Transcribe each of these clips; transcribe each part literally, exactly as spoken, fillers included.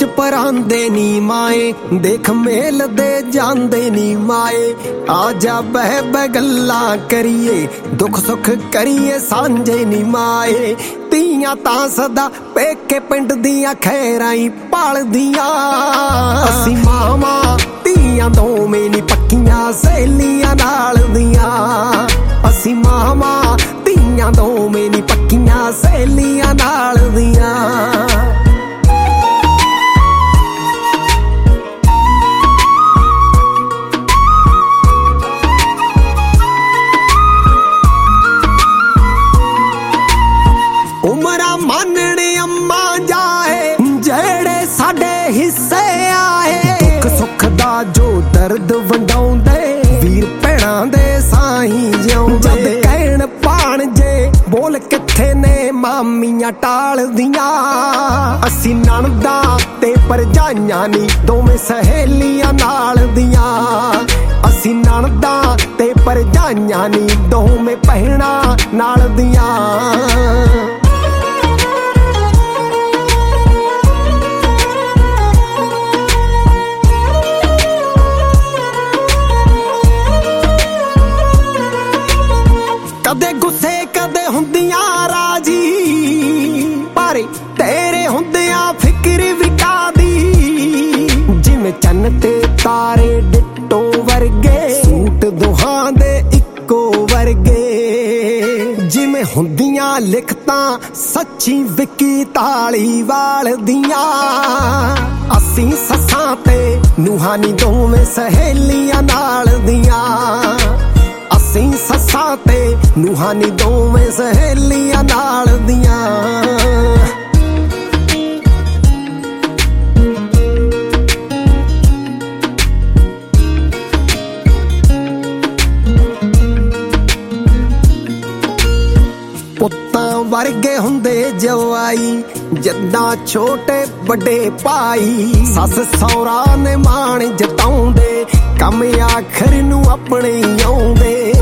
ਵਿੱਚ ਪਰਾਂਦੇ ਨੀ ਮਾਏ, ਦੇਖ ਮੇਲਦੇ ਜਾਂਦੇ ਨੀ ਮਾਏ। ਆ ਜਾ ਬਹਿ ਬਹਿ ਗੱਲਾਂ ਕਰੀਏ, ਦੁੱਖ ਸੁੱਖ ਕਰੀਏ ਸਾਂਝੇ ਨੀ ਮਾਏ। ਧੀਆਂ ਤਾਂ ਸਦਾ ਪੇਕੇ ਪਿੰਡ ਦੀਆਂ ਖੈਰਾਂ ਹੀ ਭਾਲਦੀਆਂ, ਅਸੀਂ ਮਾਵਾਂ ਧੀਆਂ ਦੋਵੇਂ ਨੀ ਪੱਕੀਆਂ ਸਹੇਲੀਆਂ ਨਾਲ ਦੀਆਂ। ਅਸੀਂ ਮਾਵਾਂ ਧੀਆਂ ਦੋਵੇਂ ਨੀ ਪੱਕੀਆਂ ਸਹੇਲੀਆਂ ਨਾਲ ਦੀਆਂ। ਉਮਰਾਂ ਮੰਨਣ ਅੰਮਾ ਜਾਏ ਜਿਹੜੇ ਸਾਡੇ ਹਿੱਸੇ ਆਏ। ਦੁੱਖ ਸੁੱਖ ਦਾ ਜੋ ਦਰਦ ਵੰਡਾਉਂਦੇ ਵੀਰ ਭੈਣਾਂ ਦੇ ਸਾਹੀਂ ਜਿਉਂਦੇ। ਜਦ ਕਹਿਣ ਭਾਣਜੇ ਬੋਲ ਕਿੱਥੇ ਨੇ ਮਾਮੀਆਂ ਟਾਲਦੀਆਂ, ਅਸੀਂ ਨਣਦਾਂ ਤੇ ਭਰਜਾਈਆਂ ਨੀ ਦੋਵੇਂ ਸਹੇਲੀਆਂ ਨਾਲ ਦੀਆਂ। ਅਸੀਂ ਨਣਦਾਂ ਤੇ ਭਰਜਾਈਆਂ ਨੀ ਦੋਵੇਂ ਭੈਣਾਂ ਨਾਲ ਦੀਆਂ। ਕਦੇ ਗੁੱਸੇ ਕਦੇ ਹੁੰਦੀਆਂ ਰਾਜੀ, ਪਰ ਤੇਰੇ ਹੁੰਦਿਆਂ ਫਿਕਰ ਵੀ ਕਾਦੀ। ਜਿਵੇਂ ਚੰਨ ਤੇ ਤਾਰੇ ਡਿੱਟੋ ਵਰਗੇ, ਸੂਟ ਦੋਹਾਂ ਦੇ ਇੱਕੋ ਵਰਗੇ। ਜਿਵੇਂ ਹੁੰਦੀਆਂ ਲਿਖਤਾਂ ਸੱਚੀ ਵਿਕੀ ਧਾਲੀਵਾਲ ਦੀਆਂ। ਅਸੀਂ ਸੱਸਾਂ ਤੇ ਨੂੰਹਾਂ ਨੀ ਦੋਵੇਂ ਸਹੇਲੀਆਂ ਨਾਲ ਦੀਆਂ। ਅਸੀਂ ਸੱਸਾਂ ਤੇ ਨੂੰਹਾਂ ਨੀ ਦੋਵੇਂ ਸਹੇਲੀਆਂ ਨਾਲ ਦੀਆਂ। ਪੁੱਤਾਂ ਵਰਗੇ ਹੁੰਦੇ ਜਵਾਈ ਜਿੱਦਾਂ ਛੋਟੇ ਵੱਡੇ ਭਾਈ। ਸੱਸ ਸਹੁਰਾ ਨੇ ਮਾਣ ਜਤਾਉਂਦੇ, ਕੰਮ ਆਖਰ ਨੂੰ ਆਪਣੇ ਆਉਂਦੇ।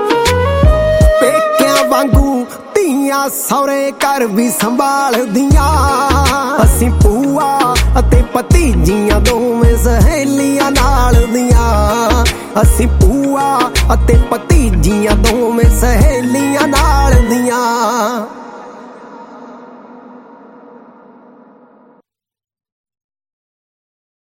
ਪੇਕਿਆਂ ਵਾਂਗੂ ਧੀਆਂ ਸਹੁਰੇ ਘਰ ਵੀ ਸੰਭਾਲਦੀਆਂ। ਅਸੀਂ ਭੂਆ ਅਤੇ ਭਤੀਜੀਆਂ ਦੋਵੇਂ ਸਹੇਲੀਆਂ ਨਾਲ ਦੀਆਂ। ਅਸੀਂ ਭੂਆ ਅਤੇ ਭਤੀਜੀਆਂ ਦੋਵੇਂ ਸਹੇਲੀਆਂ ਨਾਲ ਦੀਆਂ।